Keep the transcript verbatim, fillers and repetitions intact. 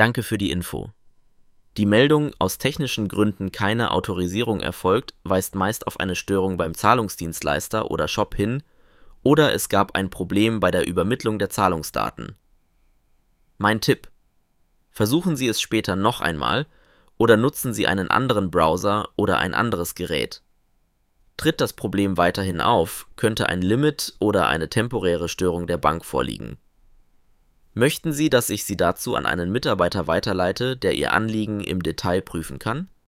Danke für die Info. Die Meldung, aus technischen Gründen keine Autorisierung erfolgt, weist meist auf eine Störung beim Zahlungsdienstleister oder Shop hin oder es gab ein Problem bei der Übermittlung der Zahlungsdaten. Mein Tipp: Versuchen Sie es später noch einmal oder nutzen Sie einen anderen Browser oder ein anderes Gerät. Tritt das Problem weiterhin auf, könnte ein Limit oder eine temporäre Störung der Bank vorliegen. Möchten Sie, dass ich Sie dazu an einen Mitarbeiter weiterleite, der Ihr Anliegen im Detail prüfen kann?